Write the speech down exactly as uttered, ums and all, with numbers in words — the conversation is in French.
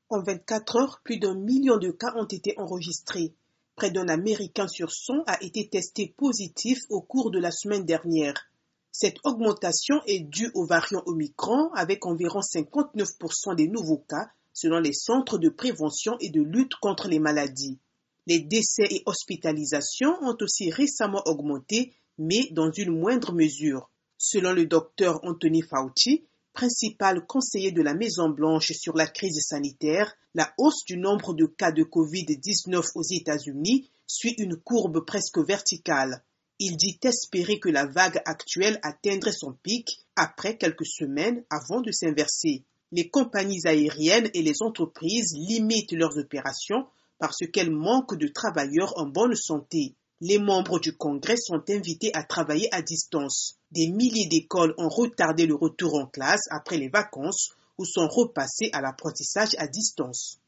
En vingt-quatre heures, plus d'un million de cas ont été enregistrés. Près d'un Américain sur cent a été testé positif au cours de la semaine dernière. Cette augmentation est due au variant Omicron avec environ cinquante-neuf pour cent des nouveaux cas selon les centres de prévention et de lutte contre les maladies. Les décès et hospitalisations ont aussi récemment augmenté, mais dans une moindre mesure. Selon le docteur Anthony Fauci, principal conseiller de la Maison-Blanche sur la crise sanitaire, la hausse du nombre de cas de covid dix-neuf aux États-Unis suit une courbe presque verticale. Il dit espérer que la vague actuelle atteindrait son pic après quelques semaines avant de s'inverser. Les compagnies aériennes et les entreprises limitent leurs opérations parce qu'elles manquent de travailleurs en bonne santé. Les membres du Congrès sont invités à travailler à distance. Des milliers d'écoles ont retardé le retour en classe après les vacances ou sont repassées à l'apprentissage à distance.